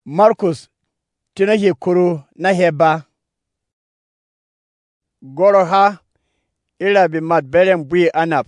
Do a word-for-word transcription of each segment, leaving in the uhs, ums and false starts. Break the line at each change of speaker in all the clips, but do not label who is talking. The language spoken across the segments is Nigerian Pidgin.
Markus tina he kuru na heba. Goro ha ila bi mat belen bui anap.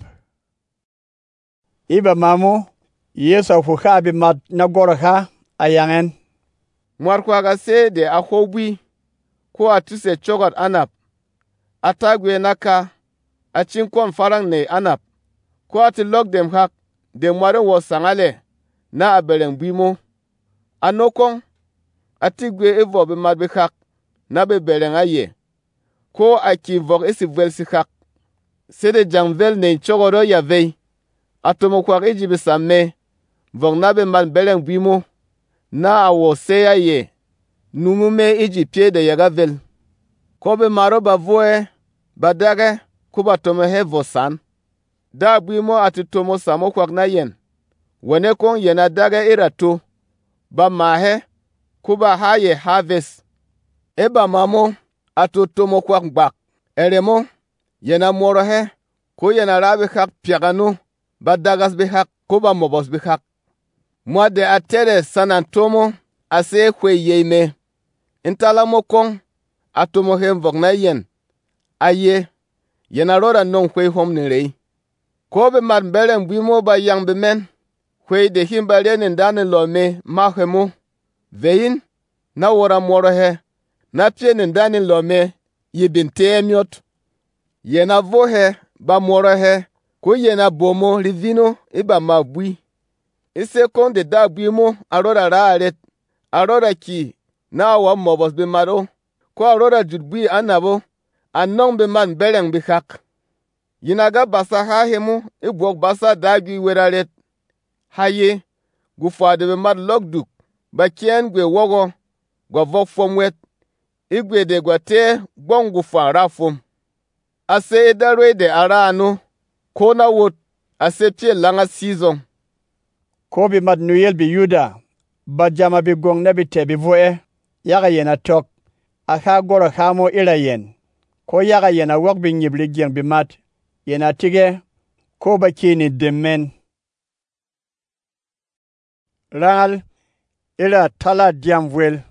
Iba mamu Yesu fuka bi mat na goro ha ayangen.
Mwarkwa ga se de akobui ko atuse chogot anap. Atagwe naka achinkon farang ne anap. Ko ati log dem hak de mwaren wo sangale na abelen buimo. Anokong atigwe evo be mat be hak na be belen aye. Ko aki vok esi vel si hak. Sede jangvel ne chogoro ya vei. Atomo kwa eji be samme. Vok na be mat belen buimo. Na awo seya ye. Numume eji pie de yaga vel. Ko be maro ba voe. Badage kuba tomo he vosan. Da buimo ati tomo samo kwak na yen. Wene kong yena dage irato. Ba mahe kuba haye harvest. Eba mamo atu tomo kwak bak. Eremo yena moro he. Ko yena rabe hak piagano. Ba dagas be hak kuba mobos be hak. Mwa de atere sanan tomo ase kwe yeme. Intala mo kong atomo he mvok na yen. Aye yena rora non kwe hom nirei. Ko be mat belen buimo ba yang be men. Kwe de himba renen dane lome mahemo. Vein na wora moro he. Na pye nendane lome yibinte emiot. Yena vo he ba moro he. Ko yena bomo livino iba mabui. Ise kon de da buimo arora raaret. Arora ki na awa mobos be maro. Ko arora judbui anabo. Anong be man belen be hak. Yinaga basa ha hemu ibwok basa dagui weraret. Haye gufa de be mat logduk. Ba kien gwe wogo gwa vok fom wet. Igwe de gwa te gbong gufa rafom. Ase edarwe de ara anu. Kona wot ase pie langa season.
Ko bi mat nuyel bi yuda. Ba jama bi gong na bi te bi voe. Yaga yena tok. Aka goro hamo ila yen. Ko yaga yena wak bi nyibli gyeng bi mat. Yena tige. Ko ba kini demen. Rangal ila tala diamvwel.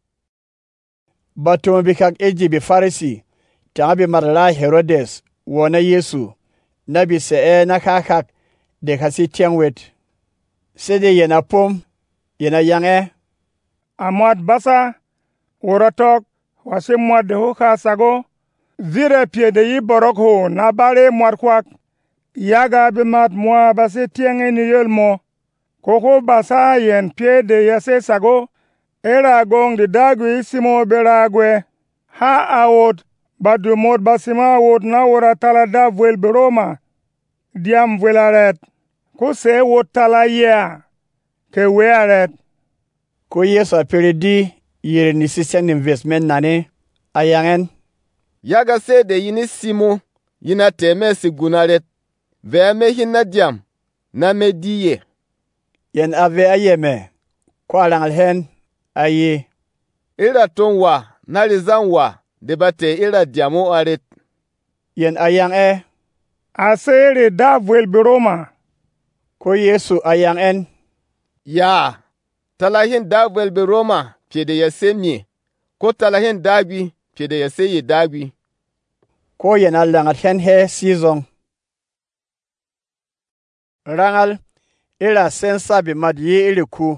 Bato bikak eji bi farisi. Tanga bi marala Herodes. Wona Yesu. Nabi se e nakakak. De kasi tiangwet. Sede yena pom. Yena yange.
Amwat basa. Worotok. Wase mwat de hoka sago. Vire pie de yi borok ho. Nabale mwat kwak. Yaga bi mat mwa base tiange ni yel mo. Koko basa yen pie de yase sago. Era gong de dagwi simo beragwe. Ha awot. Badu mod basima awot na wora tala da vwel beroma. Diam vwel aret. Ko se wot tala ya. Ke we aret.
Ko Yesu apere di yere ni sisen investment nane. Ayangen.
Yaga se de yini simo. Yina teme si gunaret. Ve me hina diam. Na me diye.
Yen ave ayeme. Kwa langal hen. Aye.
Ira tongwa. Nalizanwa. Debate ira diamo aret.
Yen ayang e.
Asere da vwel beroma.
Ko Yesu ayang en.
Ya. Talahin da vwel beroma. Pye de yase mye. Ko talahin dagwi. Pye de yase ye dagwi.
Ko yen alangat hen he season. Rangal. Ila sensa bi mat ye ili ku.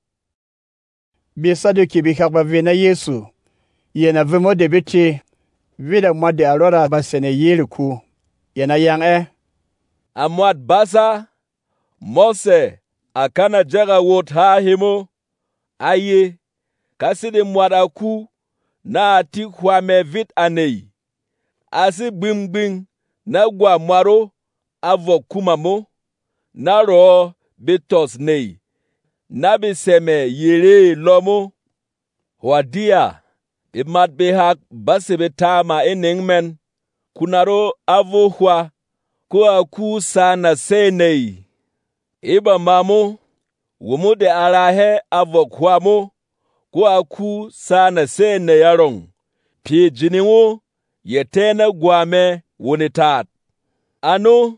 Bi saduki bi kakba vina Yesu. Yena vimo de biti. Vida mwa de alora basene ye ili ku. Yena yang e.
Amwat basa. Mose. Akana jaga wot ha himo. Aye. Kaside mwat aku. Na ati kwa me vit anei. Asi bim bim. Na gwa mwaro. Avo kumamo. Na ro. Betos nei. Nabi seme yere lomo. Wadia. Imat behak basebe tama enengmen. Kunaro avo hwa. Ko aku sana se nei. Iba mamo. Wumu de arahe avo kwa mo. Ko aku sana se ne yarong. Pie jiniwo. Yetene gwame wunitat. Ano.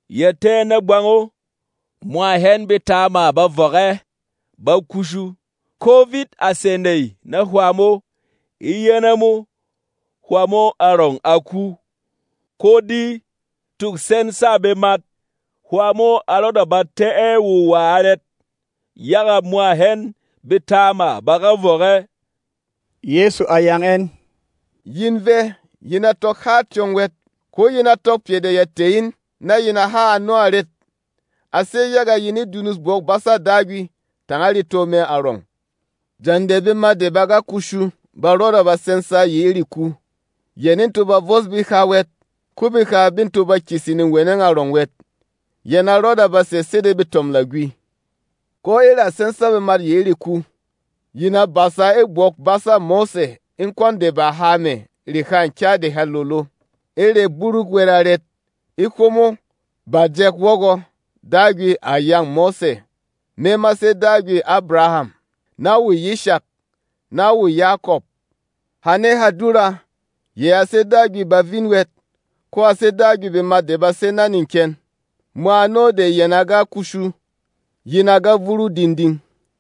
Yetene gwango. Mwa hen betama ba vore, ba kushu, COVID a sendei na huamo, iyenamo, huamo arong aku, kodi tuk sen sabe mat, huamo aloda ba te e wu waaret, yaga mwa hen bitama baga vore.
Yesu ayang en.
Yin ve, yina tok ha tiongwet, ko yina tok piede ya tein, na yina ha anuaret. Ase yaga yini dunus bok basa dagwi, tangali tome arong. Jandebe ma de baga kushu, baroda ba sensa yiri ku. Yenin to ba vos bi hawet, kubi ka bin to ba kisinin wenen arong wet. Yena roda ba se sede bitom lagwi. Ko ila sensa be mar yiri ku. Yina basa e bok basa Mose, in kwande ba hame, rikan kya de halolo. Ere buruk weraret, ikomo, ba jek wogo, dagwi ayang Mose. Mema se dagwi Abraham, na wu Yishak, na wu Yakob. Hane hadura, ye ase dagwi ba vinwet, ko ase dagwi be made ba senaninken. Mwano de yenaga kushu, yenaga vuru dinding.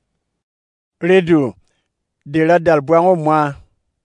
Redu, de la dal buango mwa.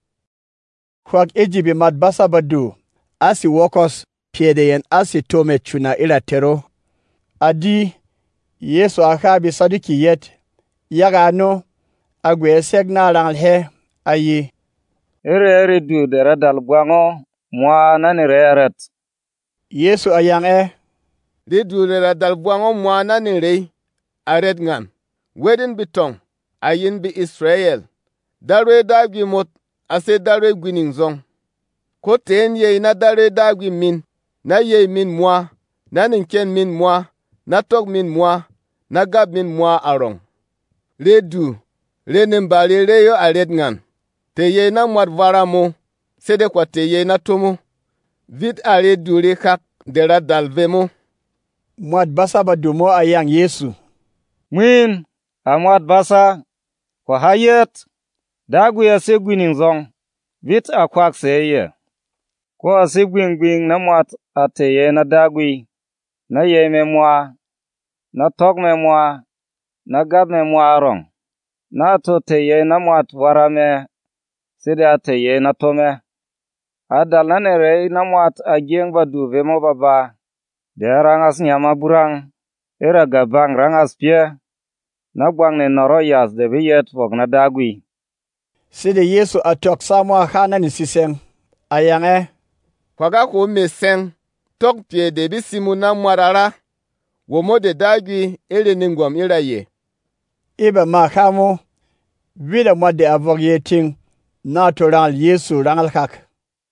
Kwak ejibi mad basa badu, asi wokos, piede yen asi tome chuna ila tero. Adi, Yesu akabi sadiki yet, yaga ano, agwe segna rangal he, ayi.
Ere ere du de la dal buango, mwa nani re eret.
Yesu ayang e.
Redu de la dal buango mwa nani re, aret ngan. Wedin bitong, ayin bi Israel. Darwe dagwi mot, ase darwe gwining zong. Ko ten ye na darwe dagwi min, na ye min mwa, na ninken min mwa, na tok min mwa, na gab min mwa arong. Redu, re nimbali re yo aret ngan. Te ye na mwad vara mo, sede kwa te ye na tomo. Vit are du re kak dera dalve mo.
Mwad basa badu mo ayang Yesu.
Mwin, amwad basa, kwa hayet, dagwi ase gwining zong, vit akwak seye. Kwa ase gwing gwing na mwad ate ye na dagwi, na ye me mwa, na tok me mwa, na gab me mwa arong, na to te ye na mwad warame, sede ate ye na tome. Adal na nere na mwad agieng badu vemo baba, de rangas nyama burang, era gabang rangas pie, na gwang ne noro yas de biyet wog na dagwi.
Sede Yesu atok samwa khana ni siseng, ayang e.
Kwaga ko meseng, tok pie de bisimu na mwarara, womo de dagwi ele ningwam iraye.
Iba ma khamo, vida mwade avog yeting, na to rangal Yesu rangal kak.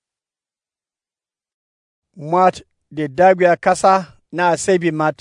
Mwat de dagwi akasa na asebi mat.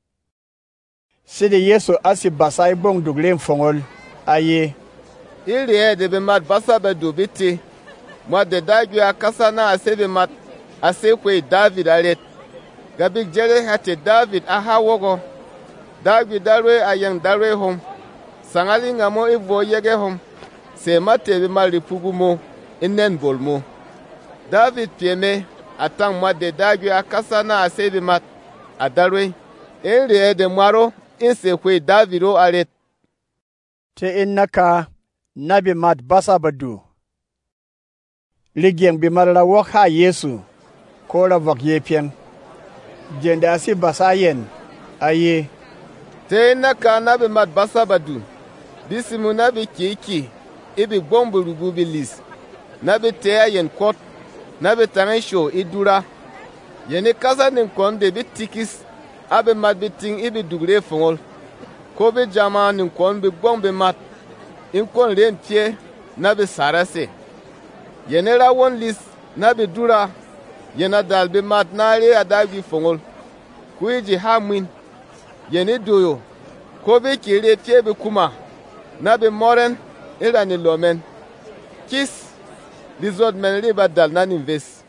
Sede Yesu asi basai bong dugle mfongol, aye.
Iri de be mat basa be du biti. Mwat de dagwi akasa na asebi mat, ase kwe David aret. Gabik jere hate David aha wogo. Dagwi darwe ayang darwe hom. Sangali ngamo ivo yege hom. Se mate be mali pugu mo, inen bol mo. David pieme, atang mwat de dagwi akasa na asebi mat, adarwe. Iri de mwaro, inse kwe David o aret.
Te innaka, nabi mat basa badu. Ligyeng bimarala wok ha Yesu, kola vok yepieng. Jenda asi basa yen, aye.
Te innaka nabi mat basa badu. Bisimu nabi kiki, ibi bombu rugu bilis. Nabi tea yen kot, nabi tangisho idura. Yeni kasa ninkonde bitikis, abe mat biting ibi dugre fongol. Kobe jama ninkon bi bombe mat. Inkon ren pie, nabi sarase. Yenera won lis, nabi dura. Yena dalbe mat nare adagi fongol. Kuiji hamwin. Yeni doyo. Kobe kire pie bi kuma. Nabi moren, ila ni lomen. Kis, lizod men riba dal nan inves.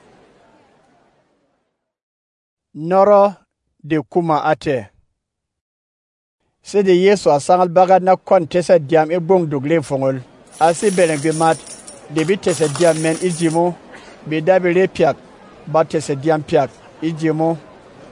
Noro de kuma ate. Sede Yesu asangal bagad na kon tesa diam e bong dugle fongol. Asi beleng bi mat, de bi tesa diam men ijimo, bi dabi re piak, ba tesa diam piak, ijimo.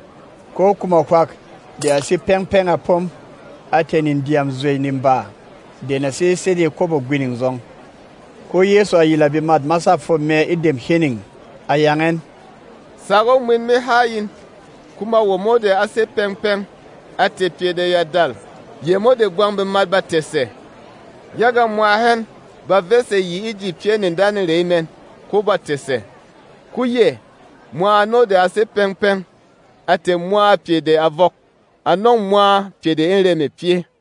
Ko kuma kwak, de asi peng peng apom, atenin diam zwe nimba. de na se se de kobo gwining zong. Ko Yesu a yila bi mat masa fo me idem hening a yangen.
Sago min me hayin kuma wo mode ase peng peng ate piede ya dal. Ye mode gwang be mat ba tese. Yaga mwa hen ba vese yi iji pie ni ndani reimen ko ba tese. Kuye mwa no de ase peng peng ate mwa piede avok. Anon mwa piede enre me pie.